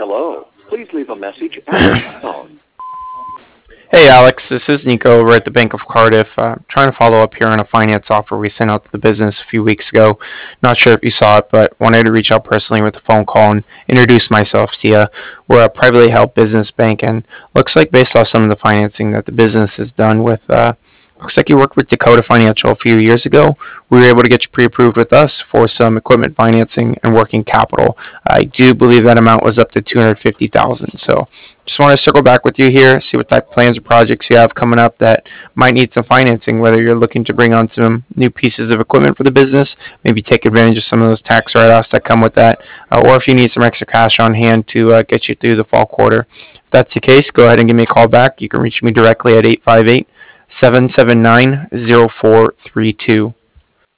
Hello. Please leave a message after the tone. Hey Alex, this is Nico over at the Bank of Cardiff. Trying to follow up here on a finance offer we sent out to the business a few weeks ago. Not sure if you saw it, but wanted to reach out personally with a phone call and introduce myself to you. We're a privately held business bank, and looks like based off some of the financing that the business has done with looks like you worked with Dakota Financial a few years ago. We were able to get you pre-approved with us for some equipment financing and working capital. I do believe that amount was up to $250,000. So just want to circle back with you here, see what type of plans or projects you have coming up that might need some financing, whether you're looking to bring on some new pieces of equipment for the business, maybe take advantage of some of those tax write-offs that come with that, or if you need some extra cash on hand to get you through the fall quarter. If that's the case, go ahead and give me a call back. You can reach me directly at 858 779 0432.